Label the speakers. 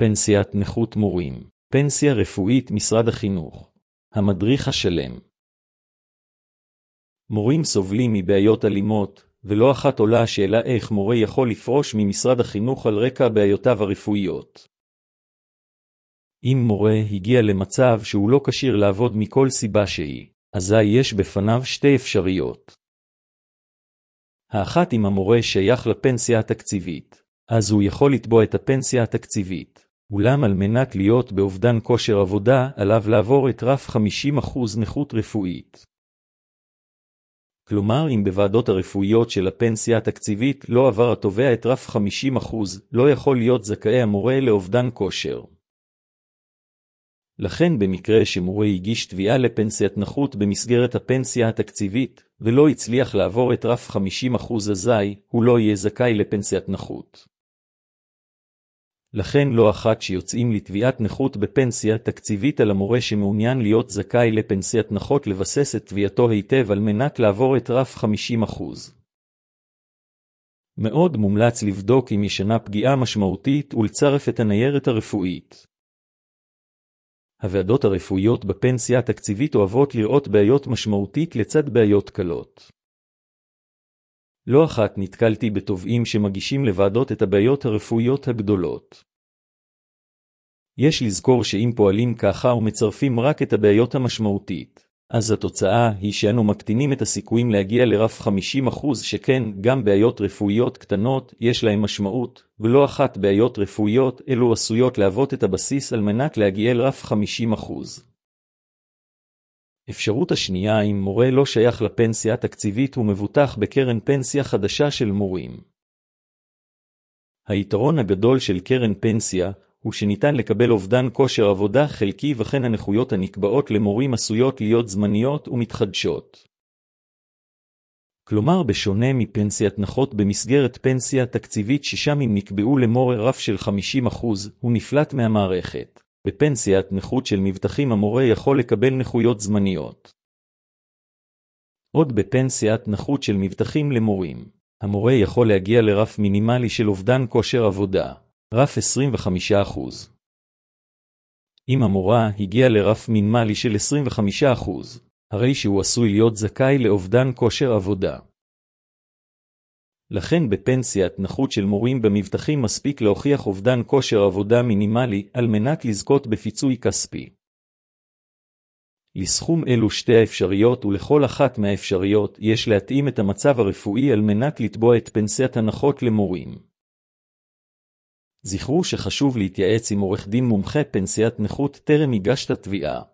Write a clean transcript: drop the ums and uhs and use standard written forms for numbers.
Speaker 1: פנסיית נכות מורים, פנסיה רפואית משרד החינוך, המדריך השלם. מורים סובלים מבעיות אלימות, ולא אחת עולה השאלה איך מורה יכול לפרוש ממשרד החינוך על רקע בעיותיו הרפואיות. אם מורה הגיע למצב שהוא לא כשיר לעבוד מכל סיבה שהיא, אזי יש בפניו שתי אפשרויות. האחת, אם המורה שייך לפנסיה התקציבית, אז הוא יכול לתבוע את הפנסיה התקציבית. אולם על מנת להיות באובדן כושר עבודה, עליו לעבור את רף 50% נכות רפואית. כלומר, אם בוועדות הרפואיות של הפנסיה התקציבית לא עבר התובע את רף 50%, לא יכול להיות זכאי המורה לאובדן כושר. לכן במקרה שמורה הגיש תביעה לפנסיית נכות במסגרת הפנסיה התקציבית, ולא הצליח לעבור את רף 50% אזי, הוא לא יהיה זכאי לפנסיית נכות. לכן לא אחת שיוצאים לתביעת נכות בפנסיה תקציבית על המורה שמעוניין להיות זכאי לפנסיית נכות לבסס את תביעתו היטב על מנת לעבור את רף 50%. מאוד מומלץ לבדוק אם ישנה פגיעה משמעותית ולצרף את הניירת הרפואית. הוועדות הרפואיות בפנסיה התקציבית אוהבות לראות בעיות משמעותית לצד בעיות קלות. לא אחת נתקלתי בתובעים שמגישים לוועדות את הבעיות הרפואיות הגדולות. יש לזכור שאם פועלים ככה ומצרפים רק את הבעיות המשמעותית, אז התוצאה היא שאנו מקטינים את הסיכויים להגיע לרף 50%, שכן גם בעיות רפואיות קטנות יש להם משמעות, ולא אחת בעיות רפואיות אלו עשויות להוות את הבסיס על מנת להגיע לרף 50%. אפשרות השנייה, אם מורה לא שייך לפנסיה התקציבית ומבוטח בקרן פנסיה חדשה של מורים. היתרון הגדול של קרן פנסיה הוא שניתן לקבל אובדן כושר עבודה חלקי, וכן הנכויות הנקבעות למורים עשויות להיות זמניות ומתחדשות. כלומר, בשונה מפנסיית נכות במסגרת פנסיה תקציבית ששם אם נקבעו למורה רף של 50%, הוא נפלט מהמערכת. בפנסיית נכות של מבטחים המורה יכול לקבל נכויות זמניות. עוד בפנסיית נכות של מבטחים למורים, המורה יכול להגיע לרף מינימלי של אובדן כושר עבודה, רף 25%. אם המורה הגיע לרף מינימלי של 25%, הרי שהוא עשוי להיות זכאי לאובדן כושר עבודה. לכן בפנסיית נכות של מורים במבטחים מספיק להוכיח אובדן כושר עבודה מינימלי על מנת לזכות בפיצוי כספי. לסכום אלו שתי האפשריות, ולכל אחת מהאפשריות יש להתאים את המצב הרפואי על מנת לתבוע את פנסיית הנכות למורים. זכרו שחשוב להתייעץ עם עורך דין מומחה פנסיית נכות טרם הגשת תביעה.